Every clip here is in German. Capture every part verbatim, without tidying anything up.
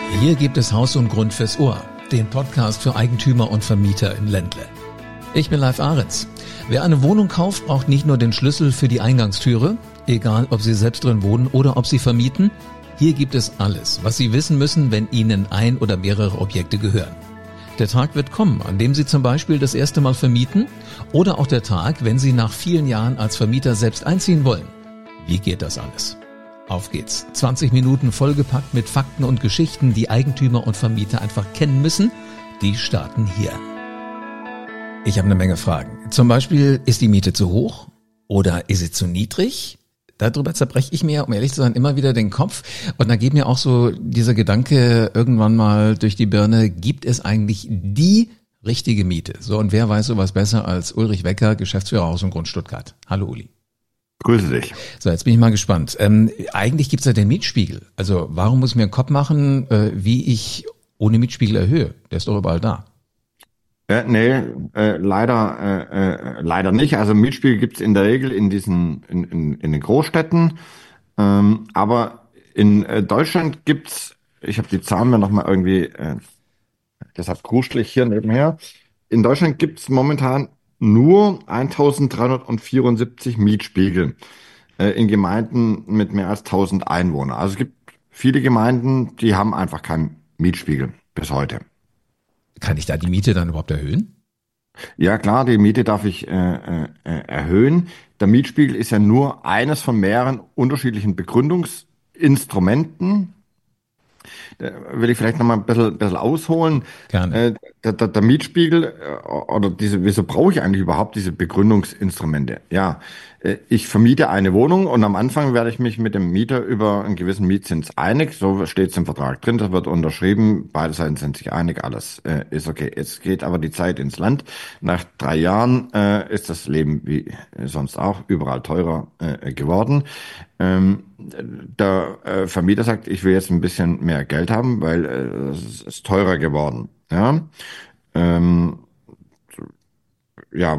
Hier gibt es Haus und Grund fürs Ohr, den Podcast für Eigentümer und Vermieter in Ländle. Ich bin Leif Ahrens. Wer eine Wohnung kauft, braucht nicht nur den Schlüssel für die Eingangstüre, egal ob Sie selbst drin wohnen oder ob Sie vermieten. Hier gibt es alles, was Sie wissen müssen, wenn Ihnen ein oder mehrere Objekte gehören. Der Tag wird kommen, an dem Sie zum Beispiel das erste Mal vermieten, oder auch der Tag, wenn Sie nach vielen Jahren als Vermieter selbst einziehen wollen. Wie geht das alles? Auf geht's. zwanzig Minuten vollgepackt mit Fakten und Geschichten, die Eigentümer und Vermieter einfach kennen müssen. Die starten hier. Ich habe eine Menge Fragen. Zum Beispiel, ist die Miete zu hoch oder ist sie zu niedrig? Darüber zerbreche ich mir, um ehrlich zu sein, immer wieder den Kopf. Und da geht mir auch so dieser Gedanke irgendwann mal durch die Birne, gibt es eigentlich die richtige Miete? So, und wer weiß sowas besser als Ulrich Wecker, Geschäftsführer Haus und Grund Stuttgart. Hallo Uli. Grüße dich. So, jetzt bin ich mal gespannt. Ähm, eigentlich gibt's ja den Mietspiegel. Also warum muss ich mir einen Kopf machen, äh, wie ich ohne Mietspiegel erhöhe? Der ist doch überall da. Äh, nee, äh, leider äh, äh, leider nicht. Also Mietspiegel gibt's in der Regel in diesen in, in, in den Großstädten. Ähm, aber in äh, Deutschland gibt's, ich habe die Zahlen mir nochmal irgendwie, äh, deshalb grusel ich hier nebenher. In Deutschland gibt's momentan nur eintausenddreihundertvierundsiebzig Mietspiegel äh, in Gemeinden mit mehr als tausend Einwohnern. Also es gibt viele Gemeinden, die haben einfach keinen Mietspiegel bis heute. Kann ich da die Miete dann überhaupt erhöhen? Ja klar, die Miete darf ich äh, äh, erhöhen. Der Mietspiegel ist ja nur eines von mehreren unterschiedlichen Begründungsinstrumenten. Da will ich vielleicht noch mal ein bisschen, bisschen ausholen. Gerne. Äh, der, der, der Mietspiegel äh, oder diese, wieso brauche ich eigentlich überhaupt diese Begründungsinstrumente? Ja, äh, ich vermiete eine Wohnung und am Anfang werde ich mich mit dem Mieter über einen gewissen Mietzins einig. So steht es im Vertrag drin, das wird unterschrieben, beide Seiten sind sich einig, alles äh, ist okay. Jetzt geht aber die Zeit ins Land. Nach drei Jahren äh, ist das Leben wie sonst auch überall teurer äh, geworden. Ähm, der äh, Vermieter sagt, ich will jetzt ein bisschen mehr Geld haben, weil äh, es ist teurer geworden. Ja, ähm, ja,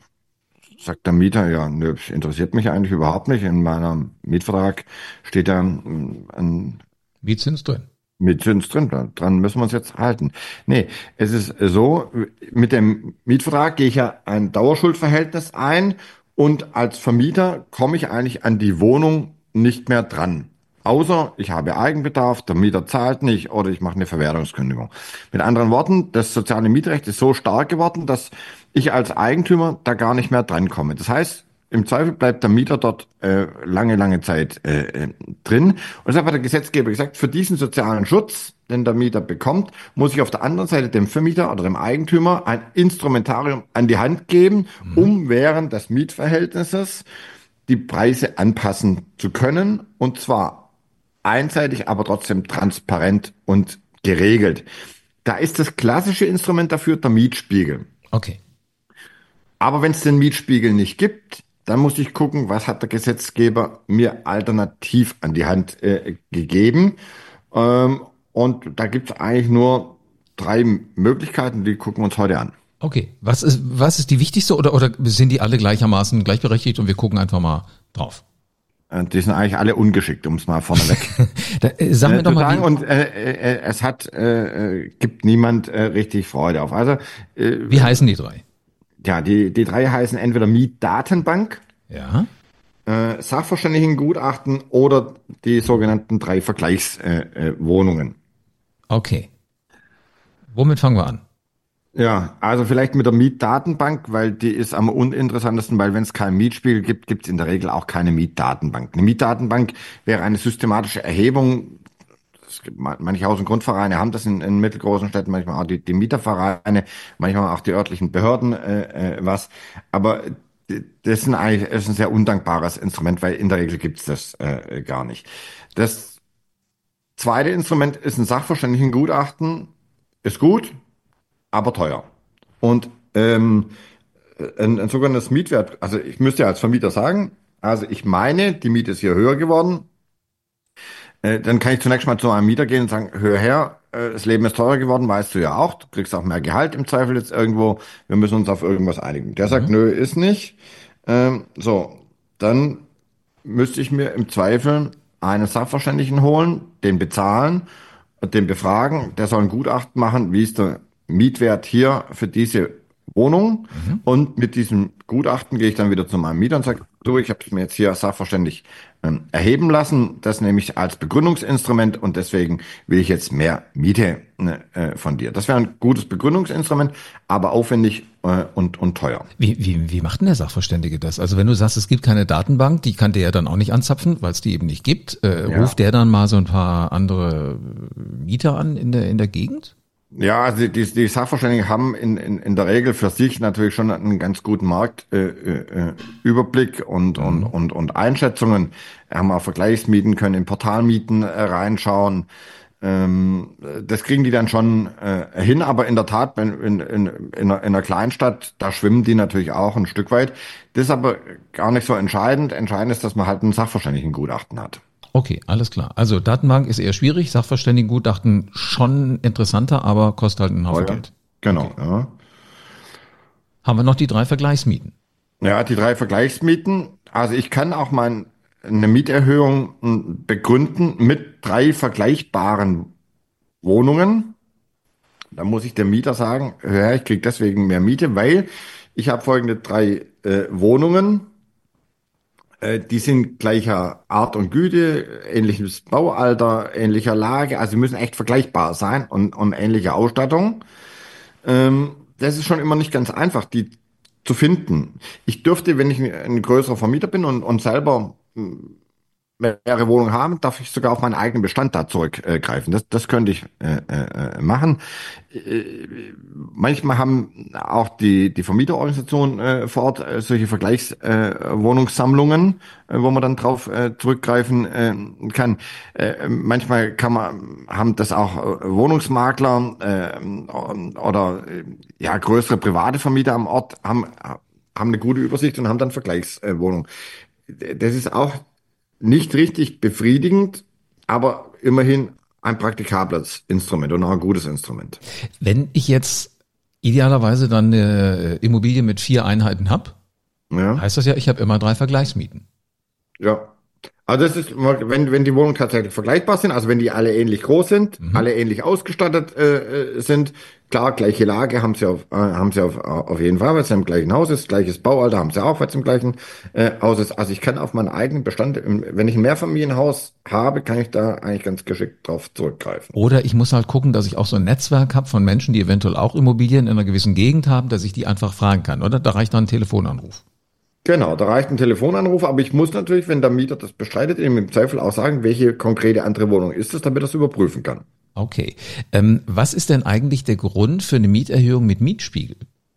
sagt der Mieter, ja, nö, interessiert mich eigentlich überhaupt nicht. In meinem Mietvertrag steht da ein, ein Mietzins drin. Mietzins drin, dran müssen wir uns jetzt halten. Nee, es ist so, mit dem Mietvertrag gehe ich ja ein Dauerschuldverhältnis ein und als Vermieter komme ich eigentlich an die Wohnung nicht mehr dran. Außer ich habe Eigenbedarf, der Mieter zahlt nicht oder ich mache eine Verwertungskündigung. Mit anderen Worten, das soziale Mietrecht ist so stark geworden, dass ich als Eigentümer da gar nicht mehr drankomme. Das heißt, im Zweifel bleibt der Mieter dort äh, lange, lange Zeit äh, drin. Und deshalb hat der Gesetzgeber gesagt, für diesen sozialen Schutz, den der Mieter bekommt, muss ich auf der anderen Seite dem Vermieter oder dem Eigentümer ein Instrumentarium an die Hand geben, mhm. um während des Mietverhältnisses die Preise anpassen zu können. Und zwar einseitig, aber trotzdem transparent und geregelt. Da ist das klassische Instrument dafür der Mietspiegel. Okay. Aber wenn es den Mietspiegel nicht gibt, dann muss ich gucken, was hat der Gesetzgeber mir alternativ an die Hand äh, gegeben. Ähm, und da gibt es eigentlich nur drei Möglichkeiten, die gucken wir uns heute an. Okay, was ist, was ist die wichtigste oder, oder sind die alle gleichermaßen gleichberechtigt und wir gucken einfach mal drauf? Die sind eigentlich alle ungeschickt, um es mal vorneweg da, äh, sag mir äh, doch zu mal, sagen. wie, Und äh, äh, es hat äh, gibt niemand äh, richtig Freude auf. Also äh, wie heißen die drei? Ja, die die drei heißen entweder Mietdatenbank, Ja. äh, Sachverständigengutachten oder die sogenannten drei Vergleichswohnungen. Äh, äh, Wohnungen. Okay. Womit fangen wir an? Ja, also vielleicht mit der Mietdatenbank, weil die ist am uninteressantesten, weil wenn es keinen Mietspiegel gibt, gibt es in der Regel auch keine Mietdatenbank. Eine Mietdatenbank wäre eine systematische Erhebung. Es gibt manche Haus- und Grundvereine haben das in, in mittelgroßen Städten, manchmal auch die, die Mietervereine, manchmal auch die örtlichen Behörden äh, äh, was. Aber das ist, ein, eigentlich, das ist ein sehr undankbares Instrument, weil in der Regel gibt es das äh, gar nicht. Das zweite Instrument ist ein Sachverständigengutachten. Ist gut, aber teuer. Und ähm, ein, ein sogenanntes Mietwert, also ich müsste ja als Vermieter sagen, also ich meine, die Miete ist hier höher geworden, äh, dann kann ich zunächst mal zu einem Mieter gehen und sagen, hör her, äh, das Leben ist teurer geworden, weißt du ja auch, du kriegst auch mehr Gehalt im Zweifel jetzt irgendwo, wir müssen uns auf irgendwas einigen. Der sagt, Mhm. nö, ist nicht. Ähm, so, dann müsste ich mir im Zweifel einen Sachverständigen holen, den bezahlen, den befragen, der soll ein Gutachten machen, wie ist der Mietwert hier für diese Wohnung. Mhm. Und mit diesem Gutachten gehe ich dann wieder zu meinem Mieter und sage, du, ich habe es mir jetzt hier sachverständig ähm, erheben lassen, das nehme ich als Begründungsinstrument und deswegen will ich jetzt mehr Miete äh, von dir. Das wäre ein gutes Begründungsinstrument, aber aufwendig äh, und, und teuer. Wie, wie, wie macht denn der Sachverständige das? Also wenn du sagst, es gibt keine Datenbank, die kann der ja dann auch nicht anzapfen, weil es die eben nicht gibt. Äh, Ja. Ruft der dann mal so ein paar andere Mieter an in der, in der Gegend? Ja, also die, die Sachverständigen haben in, in, in der Regel für sich natürlich schon einen ganz guten Marktüberblick äh, äh, Überblick und, und, Mhm. und, und Einschätzungen. Haben auch Vergleichsmieten, können in Portalmieten äh, reinschauen. Ähm, das kriegen die dann schon äh, hin, aber in der Tat, wenn, in, in, in, einer, in einer Kleinstadt, da schwimmen die natürlich auch ein Stück weit. Das ist aber gar nicht so entscheidend. Entscheidend ist, dass man halt ein Sachverständigengutachten hat. Okay, alles klar. Also Datenbank ist eher schwierig, Sachverständigengutachten schon interessanter, aber kostet halt einen Haufen Oh ja. Geld. Genau, Okay. ja. Haben wir noch die drei Vergleichsmieten? Ja, die drei Vergleichsmieten. Also ich kann auch mal eine Mieterhöhung m, begründen mit drei vergleichbaren Wohnungen. Da muss ich dem Mieter sagen, ja, ich kriege deswegen mehr Miete, weil ich habe folgende drei äh, Wohnungen. Äh, die sind gleicher Art und Güte, ähnliches Baualter, ähnlicher Lage. Also sie müssen echt vergleichbar sein und, und ähnliche Ausstattung. Ähm, das ist schon immer nicht ganz einfach, die zu finden. Ich dürfte, wenn ich ein, ein größerer Vermieter bin und, und selber mehrere Wohnungen haben, darf ich sogar auf meinen eigenen Bestand da zurückgreifen. Das, das könnte ich äh, äh, machen. Äh, manchmal haben auch die, die Vermieterorganisationen äh, vor Ort äh, solche Vergleichswohnungssammlungen, äh, äh, wo man dann drauf äh, zurückgreifen äh, kann. Äh, manchmal kann man, haben das auch äh, Wohnungsmakler äh, oder äh, ja größere private Vermieter am Ort, haben, haben eine gute Übersicht und haben dann Vergleichswohnungen. Das ist auch nicht richtig befriedigend, aber immerhin ein praktikables Instrument und auch ein gutes Instrument. Wenn ich jetzt idealerweise dann eine Immobilie mit vier Einheiten hab, Ja, heißt das ja, ich habe immer drei Vergleichsmieten. ja. Also das ist, wenn, wenn die Wohnungen tatsächlich vergleichbar sind, also wenn die alle ähnlich groß sind, Mhm. alle ähnlich ausgestattet äh, sind, klar, gleiche Lage haben sie auf, äh, haben sie auf, auf jeden Fall, weil es im gleichen Haus ist, gleiches Baualter haben sie auch, weil es im gleichen äh, Haus ist. Also ich kann auf meinen eigenen Bestand, im- wenn ich ein Mehrfamilienhaus habe, kann ich da eigentlich ganz geschickt drauf zurückgreifen. Oder ich muss halt gucken, dass ich auch so ein Netzwerk habe von Menschen, die eventuell auch Immobilien in einer gewissen Gegend haben, dass ich die einfach fragen kann, oder? Da reicht dann ein Telefonanruf. Genau, da reicht ein Telefonanruf, aber ich muss natürlich, wenn der Mieter das bestreitet, ihm im Zweifel auch sagen, welche konkrete andere Wohnung ist es, damit er es überprüfen kann. Okay. Ähm, was ist denn eigentlich der Grund für eine Mieterhöhung mit Mietspiegel?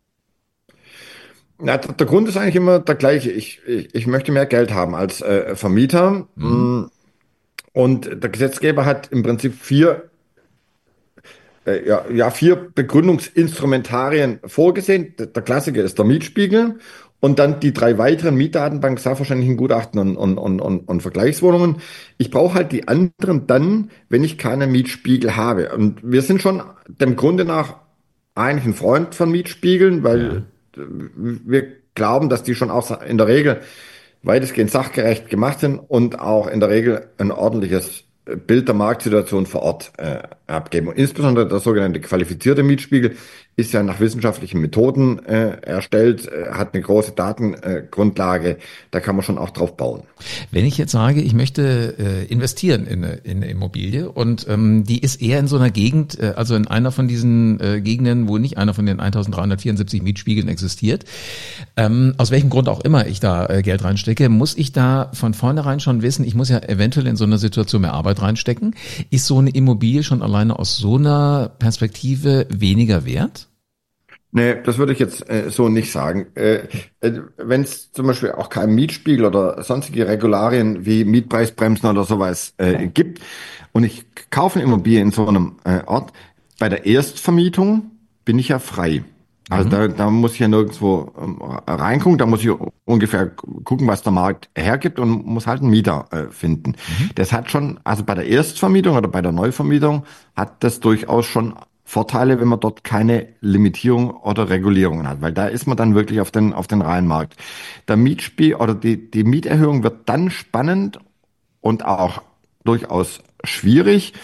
Na, der der Grund ist eigentlich immer der gleiche. Ich, ich, ich möchte mehr Geld haben als äh, Vermieter. Mhm. Mm, Und der Gesetzgeber hat im Prinzip vier, äh, ja, ja, vier Begründungsinstrumentarien vorgesehen. Der, der Klassiker ist der Mietspiegel und dann die drei weiteren Mietdatenbank, Sachverständigengutachten und, und, und, und, und Vergleichswohnungen. Ich brauche halt die anderen dann, wenn ich keinen Mietspiegel habe. Und wir sind schon dem Grunde nach eigentlich ein Freund von Mietspiegeln, weil Ja. äh, wir glauben, dass die schon auch in der Regel weitestgehend sachgerecht gemacht sind und auch in der Regel ein ordentliches Bild der Marktsituation vor Ort äh, abgeben. Und insbesondere der sogenannte qualifizierte Mietspiegel ist ja nach wissenschaftlichen Methoden äh, erstellt, äh, hat eine große Datengrundlage, da kann man schon auch drauf bauen. Wenn ich jetzt sage, ich möchte äh, investieren in eine, in eine Immobilie und ähm, die ist eher in so einer Gegend, äh, also in einer von diesen äh, Gegenden, wo nicht einer von den eintausenddreihundertvierundsiebzig Mietspiegeln existiert, ähm, aus welchem Grund auch immer ich da äh, Geld reinstecke, muss ich da von vornherein schon wissen, ich muss ja eventuell in so einer Situation mehr Arbeit reinstecken. Ist so eine Immobilie schon alleine aus so einer Perspektive weniger wert? Nee, das würde ich jetzt äh, so nicht sagen. Äh, äh, Wenn es zum Beispiel auch keinen Mietspiegel oder sonstige Regularien wie Mietpreisbremsen oder sowas äh, gibt und ich kaufe eine Immobilie in so einem äh, Ort, bei der Erstvermietung bin ich ja frei. Also Mhm. da, da muss ich ja nirgendwo ähm, reingucken, da muss ich ungefähr gucken, was der Markt hergibt und muss halt einen Mieter äh, finden. Mhm. Das hat schon, also bei der Erstvermietung oder bei der Neuvermietung hat das durchaus schon Vorteile, wenn man dort keine Limitierung oder Regulierungen hat, weil da ist man dann wirklich auf den, auf den reinen Markt. Der Mietspiel oder die, die Mieterhöhung wird dann spannend und auch durchaus schwierig,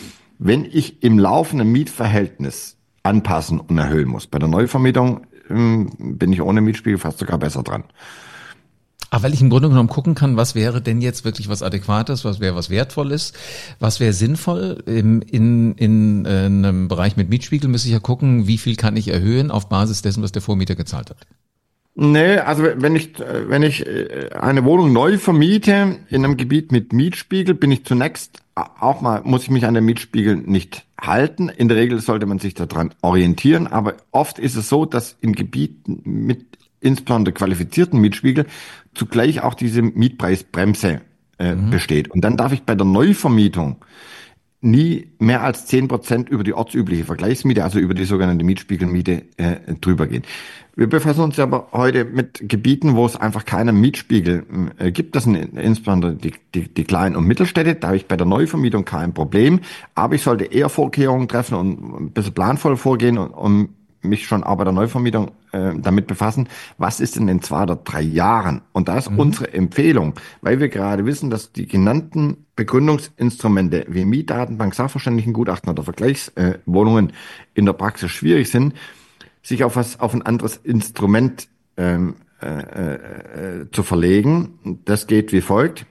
wenn ich im laufenden Mietverhältnis anpassen und erhöhen muss. Bei der Neuvermietung ähm, bin ich ohne Mietspiegel fast sogar besser dran. Aber weil ich im Grunde genommen gucken kann, was wäre denn jetzt wirklich was Adäquates, was wäre was Wertvolles, was wäre sinnvoll. In, in, in einem Bereich mit Mietspiegel müsste ich ja gucken, wie viel kann ich erhöhen auf Basis dessen, was der Vormieter gezahlt hat. Nee, also wenn ich, wenn ich eine Wohnung neu vermiete in einem Gebiet mit Mietspiegel, bin ich zunächst auch mal, muss ich mich an den Mietspiegel nicht halten. In der Regel sollte man sich daran orientieren, aber oft ist es so, dass in Gebieten mit insbesondere qualifizierten Mietspiegel zugleich auch diese Mietpreisbremse äh, mhm. besteht. Und dann darf ich bei der Neuvermietung nie mehr als zehn Prozent über die ortsübliche Vergleichsmiete, also über die sogenannte Mietspiegelmiete, äh, drüber gehen. Wir befassen uns aber heute mit Gebieten, wo es einfach keinen Mietspiegel äh, gibt. Das sind insbesondere die, die, die kleinen und Mittelstädte. Da habe ich bei der Neuvermietung kein Problem. Aber ich sollte eher Vorkehrungen treffen und ein bisschen planvoll vorgehen und, und mich schon auch bei der Neuvermietung äh, damit befassen, was ist denn in zwei oder drei Jahren? Und da ist mhm. unsere Empfehlung, weil wir gerade wissen, dass die genannten Begründungsinstrumente wie Mietdatenbank, Sachverständigengutachten oder Vergleichswohnungen äh, in der Praxis schwierig sind, sich auf was auf ein anderes Instrument ähm, äh, äh, zu verlegen. Das geht wie folgt.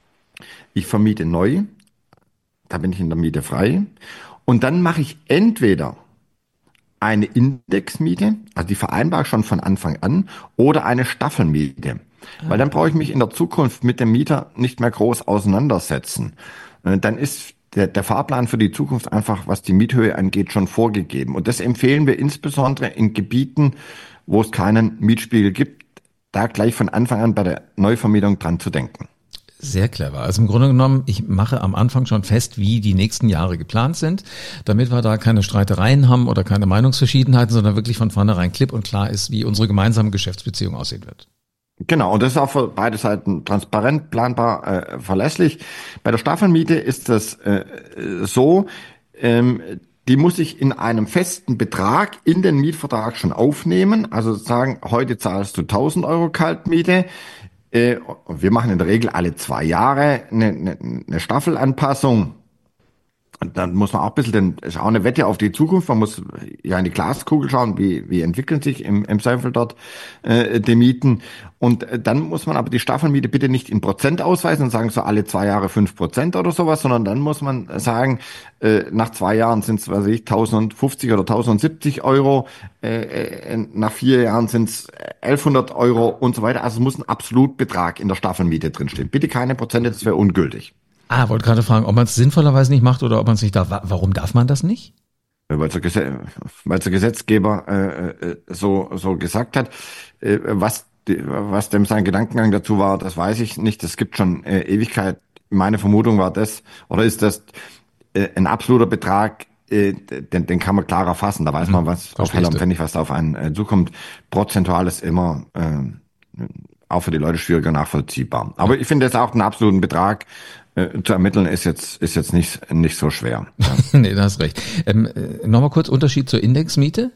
Ich vermiete neu, da bin ich in der Miete frei. Und dann mache ich entweder eine Indexmiete, also die vereinbare ich schon von Anfang an, oder eine Staffelmiete. Weil dann brauche ich mich in der Zukunft mit dem Mieter nicht mehr groß auseinandersetzen. Dann ist der, der Fahrplan für die Zukunft einfach, was die Miethöhe angeht, schon vorgegeben. Und das empfehlen wir insbesondere in Gebieten, wo es keinen Mietspiegel gibt, da gleich von Anfang an bei der Neuvermietung dran zu denken. Sehr clever. Also im Grunde genommen, ich mache am Anfang schon fest, wie die nächsten Jahre geplant sind, damit wir da keine Streitereien haben oder keine Meinungsverschiedenheiten, sondern wirklich von vornherein klipp und klar ist, wie unsere gemeinsame Geschäftsbeziehung aussehen wird. Genau, und das ist auch für beide Seiten transparent, planbar, äh, verlässlich. Bei der Staffelmiete ist das äh, so, ähm, die muss ich in einem festen Betrag in den Mietvertrag schon aufnehmen. Also sagen, heute zahlst du tausend Euro Kaltmiete. Und wir machen in der Regel alle zwei Jahre eine, eine, eine Staffelanpassung. Und dann muss man auch ein bisschen, denn ist auch eine Wette auf die Zukunft. Man muss ja in die Glaskugel schauen, wie, wie entwickeln sich im, im Zweifel dort äh, die Mieten. Und äh, dann muss man aber die Staffelmiete bitte nicht in Prozent ausweisen und sagen so alle zwei Jahre fünf Prozent oder sowas, sondern dann muss man sagen, äh, nach zwei Jahren sind es, weiß ich, tausendfünfzig oder tausendsiebzig Euro, äh, äh, nach vier Jahren sind es elfhundert Euro und so weiter. Also es muss ein Absolutbetrag in der Staffelmiete drinstehen. Bitte keine Prozente, das wäre ungültig. Ah, wollte gerade fragen, ob man es sinnvollerweise nicht macht oder ob man es nicht darf. Warum darf man das nicht? Weil der, Gesetz, weil der Gesetzgeber äh, so so gesagt hat, äh, was die, was dem sein Gedankengang dazu war, das weiß ich nicht. Es gibt schon äh, Ewigkeit. Meine Vermutung war das oder ist das äh, ein absoluter Betrag, äh, den, den kann man klarer fassen. Da weiß man, was hm, auf Heller und Pfennig, was da auf einen äh, zukommt. Prozentual ist immer äh, auch für die Leute schwieriger nachvollziehbar. Aber ich finde jetzt auch einen absoluten Betrag äh, zu ermitteln ist jetzt ist jetzt nicht nicht so schwer. Ja. Nee, da hast recht. Ähm, äh, Nochmal kurz Unterschied zur Indexmiete?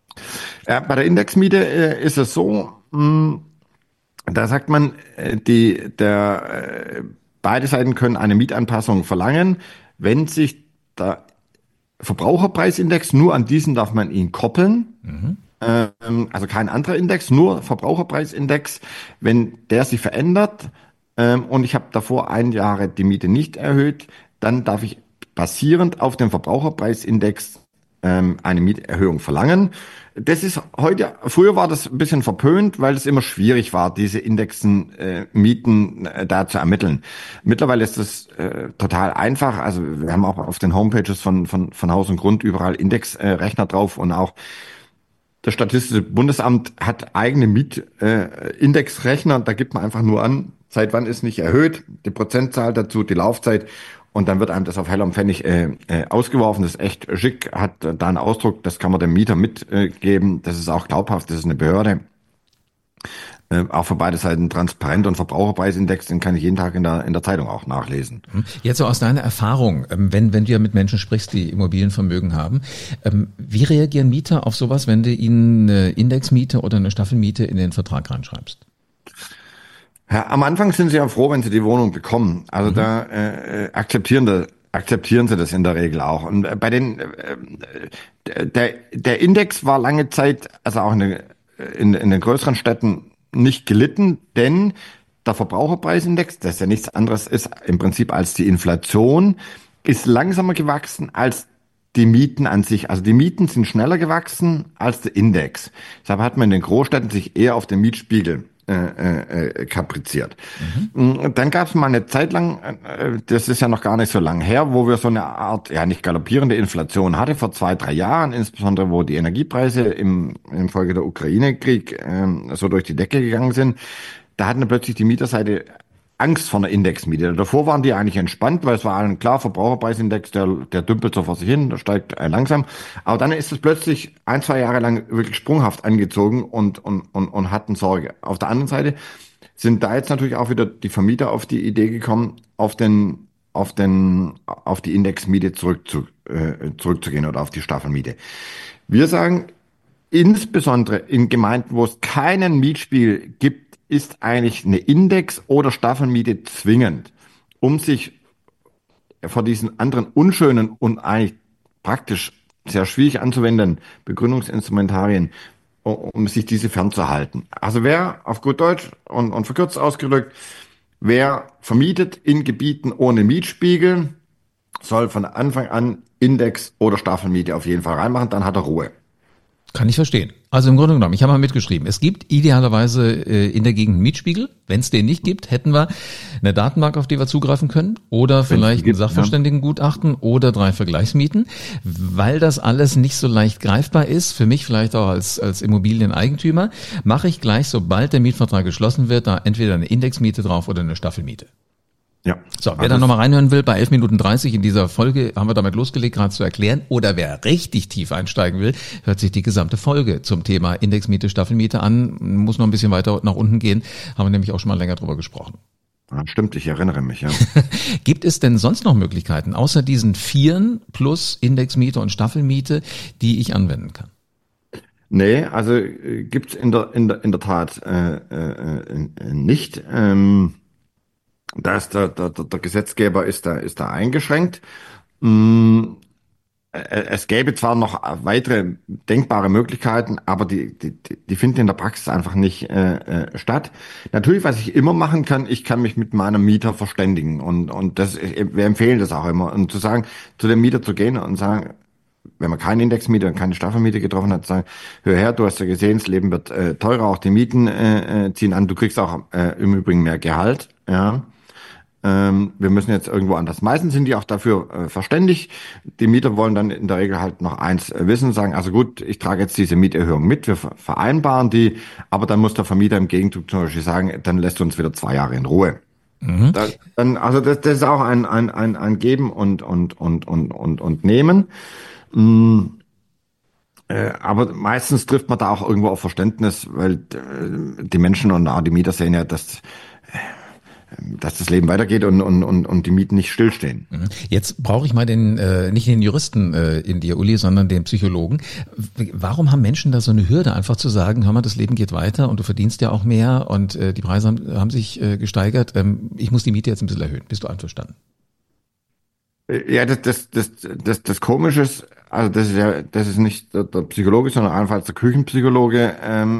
Ja, bei der Indexmiete äh, ist es so, mh, da sagt man, äh, die der äh, beide Seiten können eine Mietanpassung verlangen, wenn sich der Verbraucherpreisindex, nur an diesen darf man ihn koppeln. Mhm. Also kein anderer Index, nur Verbraucherpreisindex. Wenn der sich verändert ähm, und ich habe davor ein Jahr die Miete nicht erhöht, dann darf ich basierend auf dem Verbraucherpreisindex ähm, eine Mieterhöhung verlangen. Das ist heute, früher war das ein bisschen verpönt, weil es immer schwierig war, diese Indexen, äh, Mieten äh, da zu ermitteln. Mittlerweile ist das äh, total einfach. Also wir haben auch auf den Homepages von von von Haus und Grund überall Indexrechner äh, drauf und auch das Statistische Bundesamt hat eigene Mietindexrechner. Äh, da gibt man einfach nur an, seit wann ist nicht erhöht, die Prozentzahl dazu, die Laufzeit. Und dann wird einem das auf Heller und Pfennig äh, äh, ausgeworfen. Das ist echt schick, hat äh, da einen Ausdruck, das kann man dem Mieter mitgeben. Äh, das ist auch glaubhaft, das ist eine Behörde. Äh, auch für beide Seiten transparent und Verbraucherpreisindex, den kann ich jeden Tag in der in der Zeitung auch nachlesen. Jetzt so aus deiner Erfahrung, wenn wenn du ja mit Menschen sprichst, die Immobilienvermögen haben, wie reagieren Mieter auf sowas, wenn du ihnen eine Indexmiete oder eine Staffelmiete in den Vertrag reinschreibst? Ja, am Anfang sind sie ja froh, wenn sie die Wohnung bekommen. Also mhm. da äh, akzeptieren akzeptieren sie das in der Regel auch. Und bei den, äh, der, der Index war lange Zeit, also auch in, den- in, in den größeren Städten nicht gelitten, denn der Verbraucherpreisindex, das ja nichts anderes ist im Prinzip als die Inflation, ist langsamer gewachsen als die Mieten an sich. Also die Mieten sind schneller gewachsen als der Index. Deshalb hat man in den Großstädten sich eher auf den Mietspiegel äh, äh, kapriziert. Mhm. Dann gab es mal eine Zeit lang, äh, das ist ja noch gar nicht so lang her, wo wir so eine Art, ja nicht galoppierende Inflation hatte, vor zwei, drei Jahren, insbesondere wo die Energiepreise im, im Folge der Ukraine-Krieg äh, so durch die Decke gegangen sind. Da hatten plötzlich die Mieterseite Angst vor einer Indexmiete. Davor waren die eigentlich entspannt, weil es war allen klar, Verbraucherpreisindex, der, der dümpelt so vor sich hin, der steigt äh, langsam. Aber dann ist es plötzlich ein, zwei Jahre lang wirklich sprunghaft angezogen und, und, und, und hatten Sorge. Auf der anderen Seite sind da jetzt natürlich auch wieder die Vermieter auf die Idee gekommen, auf den, auf den, auf die Indexmiete zurückzu, äh, zurückzugehen oder auf die Staffelmiete. Wir sagen, insbesondere in Gemeinden, wo es keinen Mietspiegel gibt, ist eigentlich eine Index- oder Staffelmiete zwingend, um sich vor diesen anderen unschönen und eigentlich praktisch sehr schwierig anzuwendenden Begründungsinstrumentarien, um sich diese fernzuhalten. Also wer, auf gut Deutsch und, und verkürzt ausgedrückt, wer vermietet in Gebieten ohne Mietspiegel, soll von Anfang an Index- oder Staffelmiete auf jeden Fall reinmachen, dann hat er Ruhe. Kann ich verstehen. Also im Grunde genommen, ich habe mal mitgeschrieben, es gibt idealerweise äh, in der Gegend einen Mietspiegel. Wenn es den nicht gibt, hätten wir eine Datenbank, auf die wir zugreifen können oder vielleicht ein Sachverständigengutachten oder drei Vergleichsmieten, weil das alles nicht so leicht greifbar ist, für mich vielleicht auch als, als Immobilieneigentümer, mache ich gleich, sobald der Mietvertrag geschlossen wird, da entweder eine Indexmiete drauf oder eine Staffelmiete. Ja. So, wer da nochmal reinhören will, bei elf Minuten dreißig in dieser Folge haben wir damit losgelegt, gerade zu erklären. Oder wer richtig tief einsteigen will, hört sich die gesamte Folge zum Thema Indexmiete, Staffelmiete an. Muss noch ein bisschen weiter nach unten gehen. Haben wir nämlich auch schon mal länger drüber gesprochen. Ja, stimmt, ich erinnere mich, ja. Gibt es denn sonst noch Möglichkeiten, außer diesen Vieren plus Indexmiete und Staffelmiete, die ich anwenden kann? Nee, also äh, gibt's in der, in der, in der Tat äh, äh, äh, nicht. Ähm, Da ist der, der, der Gesetzgeber ist da, ist da eingeschränkt. Mm, Es gäbe zwar noch weitere denkbare Möglichkeiten, aber die, die, die finden in der Praxis einfach nicht äh, äh, statt. Natürlich, was ich immer machen kann, ich kann mich mit meinem Mieter verständigen und, und das, wir empfehlen das auch immer. Und zu sagen, zu dem Mieter zu gehen und sagen, wenn man keine Indexmiete und keine Staffelmiete getroffen hat, sagen, hör her, du hast ja gesehen, das Leben wird äh, teurer, auch die Mieten äh, ziehen an, du kriegst auch äh, im Übrigen mehr Gehalt, ja. Ähm, wir müssen jetzt irgendwo anders. Meistens sind die auch dafür äh, verständigt. Die Mieter wollen dann in der Regel halt noch eins äh, wissen, sagen, also gut, ich trage jetzt diese Mieterhöhung mit, wir ver vereinbaren die, aber dann muss der Vermieter im Gegenzug zum Beispiel sagen, dann lässt du uns wieder zwei Jahre in Ruhe. Mhm. Da, dann, also das, das ist auch ein, ein, ein, ein Geben und, und, und, und, und, und Nehmen. Mm. Äh, aber meistens trifft man da auch irgendwo auf Verständnis, weil äh, die Menschen und auch die Mieter sehen ja, dass dass das Leben weitergeht und, und, und, und die Mieten nicht stillstehen. Jetzt brauche ich mal den, äh, nicht den Juristen äh, in dir, Uli, sondern den Psychologen. Warum haben Menschen da so eine Hürde, einfach zu sagen, hör mal, das Leben geht weiter und du verdienst ja auch mehr und äh, die Preise haben, haben sich äh, gesteigert, ähm, ich muss die Miete jetzt ein bisschen erhöhen. Bist du einverstanden? Ja, das, das, das, das, das Komische ist, also das ist ja, das ist nicht der, der Psychologe, sondern allenfalls der Küchenpsychologe. Ähm,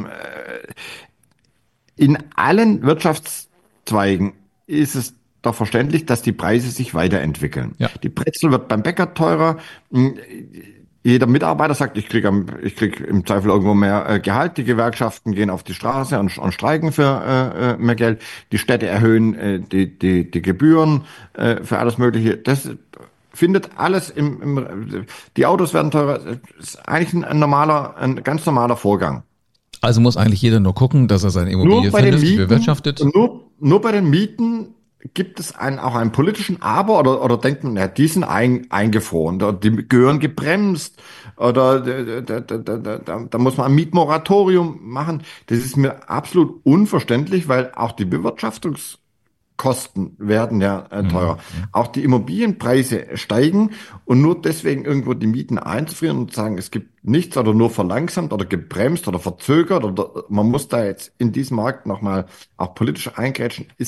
in allen Wirtschaftszweigen ist es doch verständlich, dass die Preise sich weiterentwickeln. Ja. Die Brezel wird beim Bäcker teurer. Jeder Mitarbeiter sagt, ich kriege ich krieg im Zweifel irgendwo mehr äh, Gehalt. Die Gewerkschaften gehen auf die Straße und, und streiken für äh, mehr Geld. Die Städte erhöhen äh, die, die, die Gebühren äh, für alles Mögliche. Das findet alles im, im die Autos werden teurer. Das ist eigentlich ein, ein normaler, ein ganz normaler Vorgang. Also muss eigentlich jeder nur gucken, dass er seine Immobilie vernünftig bewirtschaftet? Nur, nur bei den Mieten gibt es einen, auch einen politischen Aber oder, oder denkt man, ja, die sind ein, eingefroren, oder die gehören gebremst oder da, da, da, da, da muss man ein Mietmoratorium machen. Das ist mir absolut unverständlich, weil auch die Bewirtschaftungskosten werden ja äh, teurer. Mhm. Auch die Immobilienpreise steigen und nur deswegen irgendwo die Mieten einzufrieren und sagen, es gibt nichts oder nur verlangsamt oder gebremst oder verzögert oder man muss da jetzt in diesem Markt nochmal auch politisch eingrätschen, ist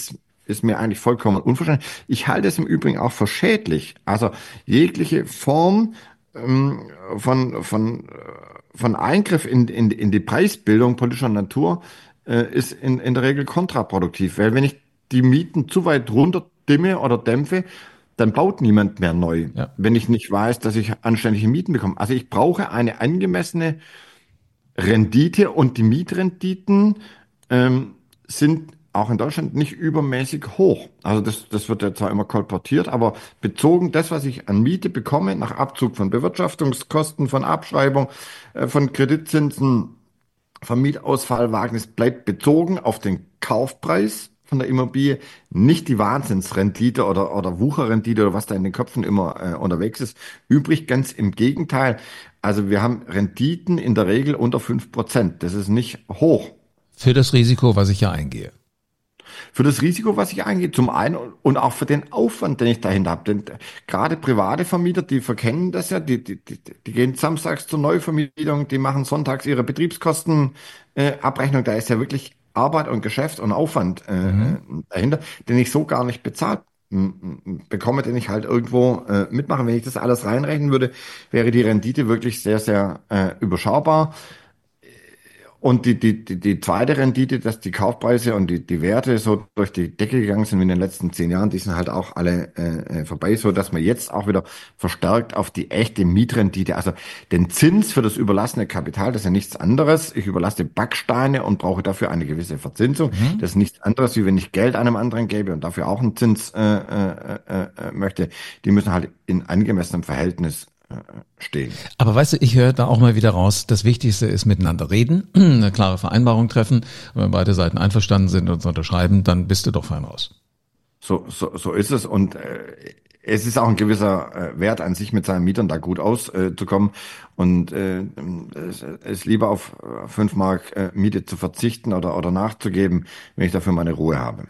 ist mir eigentlich vollkommen unverständlich. Ich halte es im Übrigen auch für schädlich. Also jegliche Form ähm, von, von, von Eingriff in, in, in die Preisbildung politischer Natur äh, ist in, in der Regel kontraproduktiv. Weil wenn ich die Mieten zu weit runter dimme oder dämpfe, dann baut niemand mehr neu, Ja. wenn ich nicht weiß, dass ich anständige Mieten bekomme. Also ich brauche eine angemessene Rendite und die Mietrenditen ähm, sind auch in Deutschland nicht übermäßig hoch. Also das, das wird ja zwar immer kolportiert, aber bezogen das, was ich an Miete bekomme, nach Abzug von Bewirtschaftungskosten, von Abschreibung, äh, von Kreditzinsen, vom Mietausfallwagnis, bleibt bezogen auf den Kaufpreis von der Immobilie nicht die Wahnsinnsrendite oder, oder Wucherrendite oder was da in den Köpfen immer äh, unterwegs ist, übrig. Ganz im Gegenteil. Also wir haben Renditen in der Regel unter fünf Prozent. Das ist nicht hoch. Für das Risiko, was ich ja eingehe. Für das Risiko, was ich eingehe, zum einen und auch für den Aufwand, den ich dahinter habe. Denn gerade private Vermieter, die verkennen das ja, die, die, die, die gehen samstags zur Neuvermietung, die machen sonntags ihre Betriebskostenabrechnung. Äh, Abrechnung. Da ist ja wirklich Arbeit und Geschäft und Aufwand äh, mhm. dahinter, den ich so gar nicht bezahlt bekomme, den ich halt irgendwo äh, mitmache. Wenn ich das alles reinrechnen würde, wäre die Rendite wirklich sehr, sehr äh, überschaubar. Und die, die, die, die zweite Rendite, dass die Kaufpreise und die, die Werte so durch die Decke gegangen sind wie in den letzten zehn Jahren, die sind halt auch alle äh, vorbei, so dass man jetzt auch wieder verstärkt auf die echte Mietrendite, also den Zins für das überlassene Kapital, das ist ja nichts anderes. Ich überlasse Backsteine und brauche dafür eine gewisse Verzinsung. Mhm. Das ist nichts anderes, wie wenn ich Geld einem anderen gebe und dafür auch einen Zins äh, äh, äh, möchte. Die müssen halt in angemessenem Verhältnis stehen. Aber weißt du, ich höre da auch mal wieder raus, das Wichtigste ist miteinander reden, eine klare Vereinbarung treffen. Und wenn beide Seiten einverstanden sind und es unterschreiben, dann bist du doch fein raus. So, so, so ist es. Und äh, es ist auch ein gewisser äh, Wert an sich, mit seinen Mietern da gut auszukommen. Äh, und äh, es ist lieber auf fünf Mark äh, Miete zu verzichten oder, oder nachzugeben, wenn ich dafür meine Ruhe habe.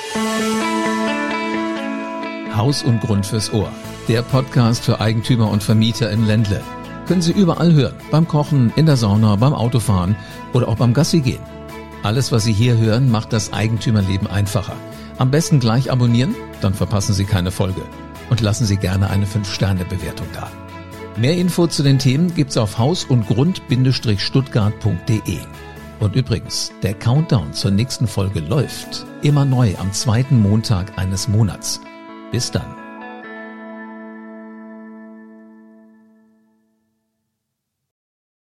Haus und Grund fürs Ohr. Der Podcast für Eigentümer und Vermieter im Ländle. Können Sie überall hören. Beim Kochen, in der Sauna, beim Autofahren oder auch beim Gassi gehen. Alles, was Sie hier hören, macht das Eigentümerleben einfacher. Am besten gleich abonnieren, dann verpassen Sie keine Folge. Und lassen Sie gerne eine fünf Sterne Bewertung da. Mehr Info zu den Themen gibt's auf haus und grund stuttgart punkt de. Und übrigens, der Countdown zur nächsten Folge läuft immer neu am zweiten Montag eines Monats. Bis dann.